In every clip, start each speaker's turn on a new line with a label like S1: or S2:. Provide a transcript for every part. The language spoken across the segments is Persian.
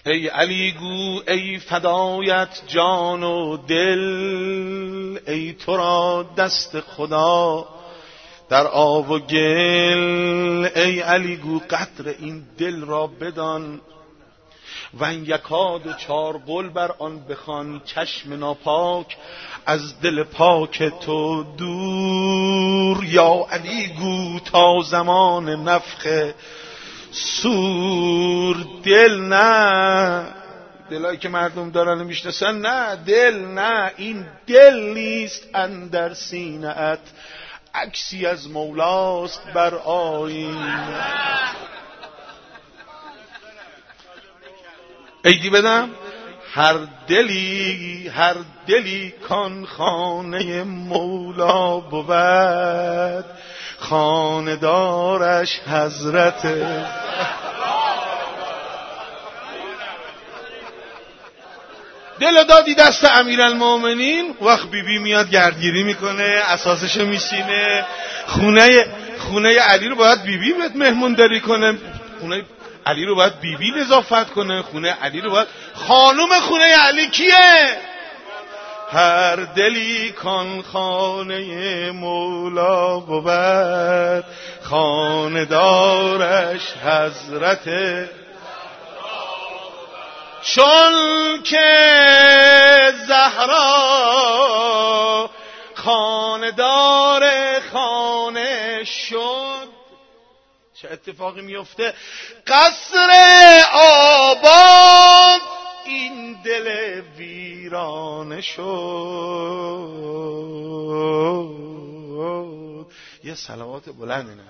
S1: ای علی گو ای فدایت جان و دل، ای تو را دست خدا در آب و گل. ای علی گو قدر این دل را بدان، و این یکاد و چار قل بر آن بخوان. چشم ناپاک از دل پاک تو دور، یا علی گو تا زمان نفخ سور. دل نه، دلایی که مردم دارن میشناسن، نه دل نه، این دل نیست اندر سینه ات، عکسی از مولاست بر آینه. ایدی بدم هر دلی کان خانه مولا بود، خانه‌دارش حضرت. دل دادی دست امیرالمومنین، وقت بیبی میاد گردگیری میکنه، اساسش میشینه. خونه علی رو باید بیبی مهمون داری کنه، خونه علی رو باید بیبی نظافت کنه، خونه علی رو باید خانوم خونه علی کیه؟ هر دلی کان خانه مولا بود، خانه‌دارش حضرت. چون که زهرا خانه‌دار خانه شد، چه اتفاقی میفته؟ قصر آباد این دل ویرانه شد. یه صلوات بلند نه.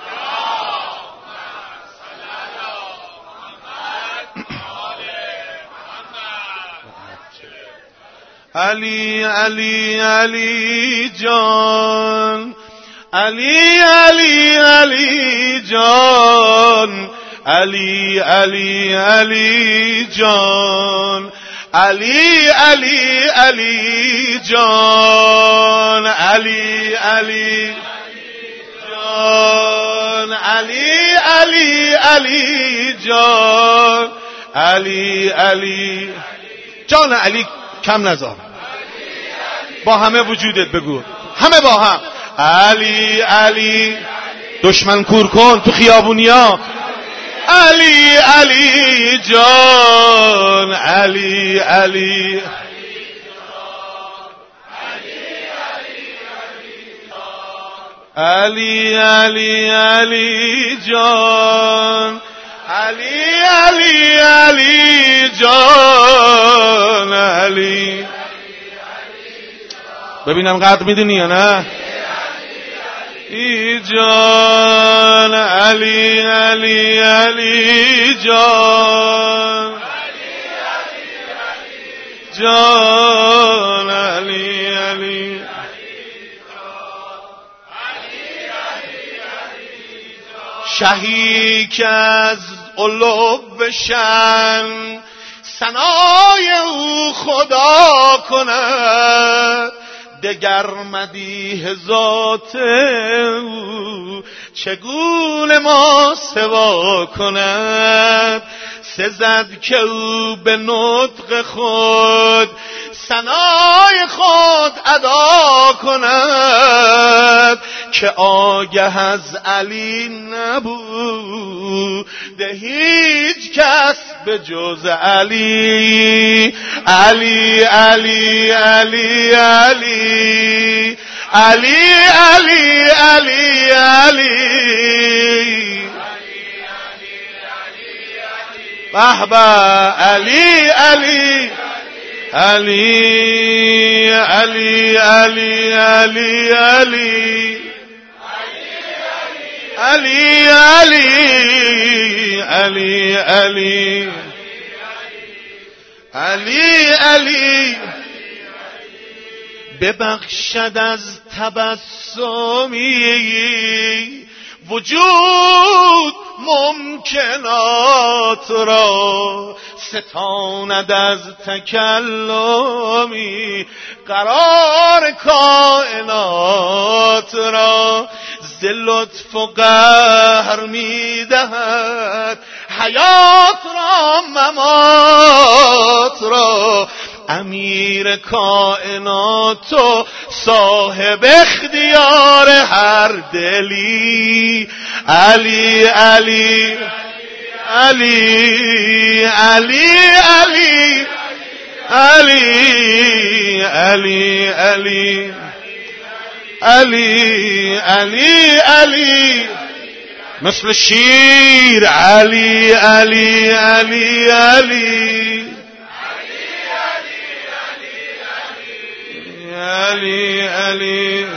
S1: علی علی علی جان، علی علی علی جان، علی علی علی جان، علی علی علی جان، علی علی جان، علی علی علی جان، علی علی جان. علی کم نذار، با همه وجودت بگو، همه با هم. علی علی دشمن کور کن تو خیابونیا. علی علی جان، علی علی علی علی علی جان، علی علی علی جان، علی. ببینم قدر میدونی یا نه؟ ای جان، علی علی علی جان، جان، علی علی شهی که از علو شن ثنای او خدا کند، دگر مدیح ذات او چگونه ما سوا کند. سزد که او به نطق خود ثنای خود ادا کند، که آگه از علی نبود هیچ کس به جز علی. علی علی علی علی علی علی علی علی بهبه. علی علی علی علی علی علی علی علی علی علی علی علی ببخشد از تبسمی وجود ممکنات را، ستاند از تکلمی قرار کائنات را. ز لطف و قهر میدهد حیات را ممات امیر کائنات و صاحب اختیار هر دلی. علی علی علی علی علی علی علی علی علی علی مثل شیر. علی علی علی علی علی علی.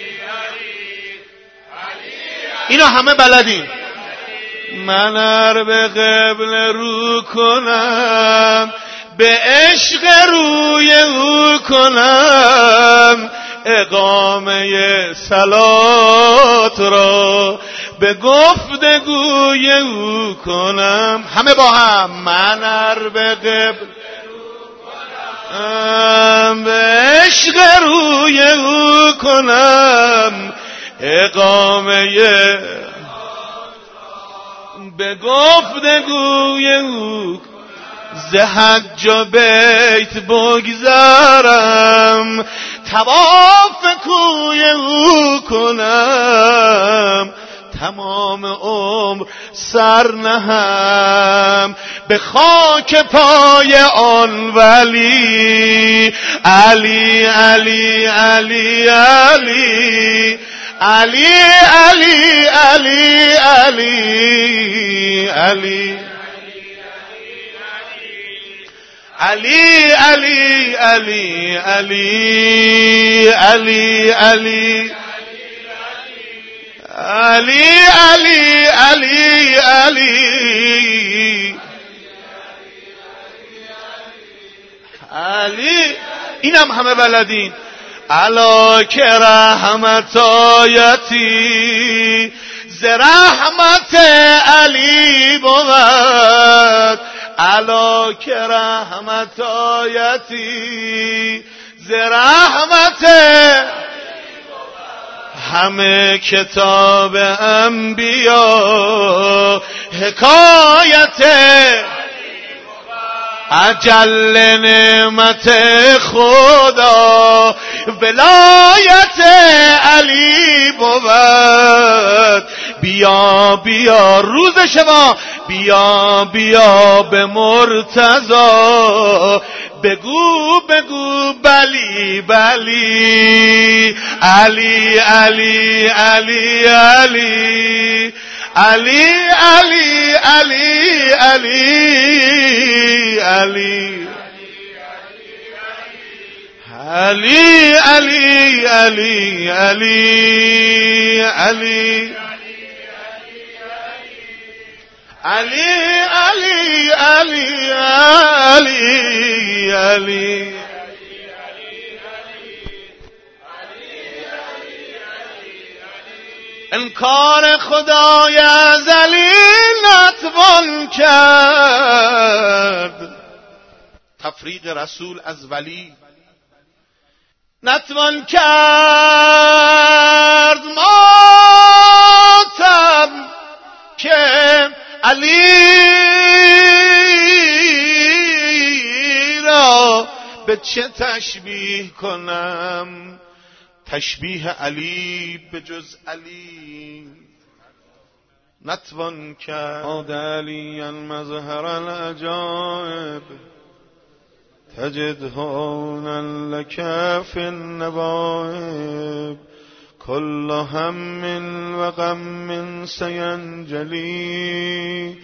S1: اینا همه بلدین. من ار به قبل رو کنم، به عشق روی او کنم، اقامه صلات را به گفتگوی او کنم. همه با هم. من ار به قبل به عشق روی او کنم، اقامه به گفتگوی او ز حج و بیت بگذارم، طواف کوی او کنم، تمام عمر سر نهم به خاک پای آن ولی. علی علی علی علی علی علی علی علی علی علی علی علی علی علی علی علی علی علی علی. اینم همه بلدین. علا که رحمت آیتی ز رحمت علی بود. علا که رحمت آیتی ز رحمت همه کتاب انبیا حکایت اجل نعمت خدا ولایت علی بود. بیا بیا روز شما، بیا بیا به مرتضی، بگو بگو بلی بلی. علی علی علی علی علی علی علی علی علی علی علی علی علی علی علی علی علی علی علی. انکار خدای ازلی نتوان کرد، تفریق رسول از ولی نتوان کرد. ماتم که علی را به چه تشبیه کنم؟ تشبیه علی به جز علی نتوان کرد. عاد علی مظهر العجائب تجد هونا لك في النوائب، كل هم و غم سینجلی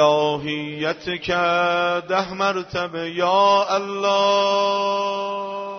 S1: بإلهیتک 10 مرتبه یا الله.